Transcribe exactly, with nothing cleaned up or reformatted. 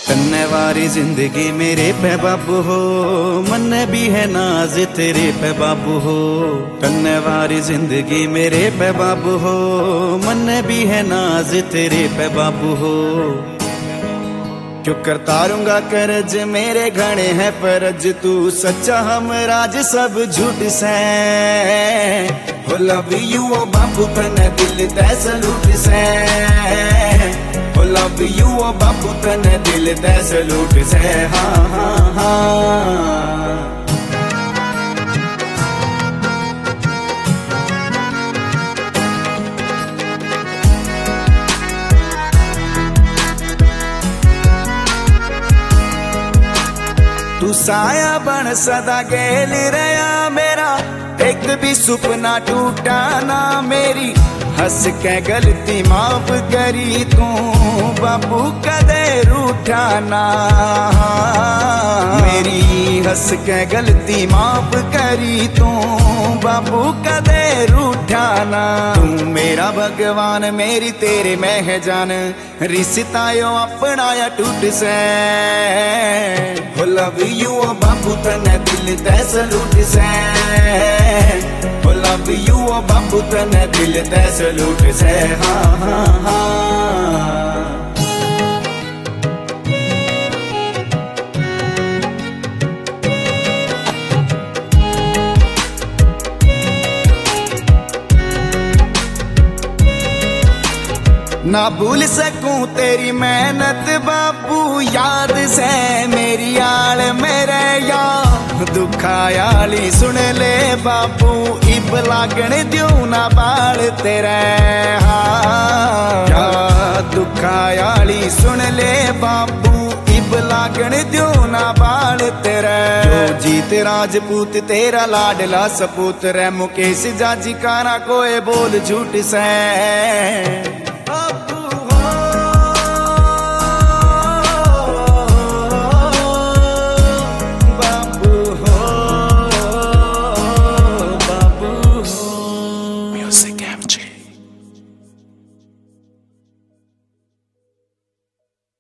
तन्ने वारी जिंदगी मेरे पे बाबू हो, मन भी है नाज तेरे पे बाबू हो। तन्ने वारी जिंदगी मेरे पे बाबू हो, मन भी है नाज तेरे पे बाबू हो। क्यों करता रहूंगा करज मेरे घणे है परज, तू सच्चा हम राज सब झूठ से। हो लव यू ओ बाबू तने दिल ते सलूट से। हो लव यू ओ बाबू तने दिल ते सलूट से। हाँ हाँ हाँ तू साया बन सदा गेल रहा मेरा, एक भी सुपना टूटा ना मेरी। हंस के गलती माफ करी तू बाबू कदे रूठा ना मेरी। हंस के गलती माफ करी तू बाबू कदे रूठा ना। तू मेरा भगवान मेरी तेरे में है जान, रिश्ता यो अपना या टूट से। हो लव यू ओ बाबू तने दिल ते सलूट से। हो लव यू ओ बाबू तने दिल ते सलूट से। हाँ हाँ हाँ ना भूल सकूं तेरी मेहनत बाबू, याद से मेरी आल मेरे यार। दुखायाली सुन ले बाबू, इब लागण द्यू ना बाल तेरे। हाँ दुखायाली सुन ले बाबू, इब लागण द्यू ना बाल तेरे। जो जीत राजपूत तेरा लाडला सपूत रे, मुकेश जाजी कारा कोई बोल झूठ से।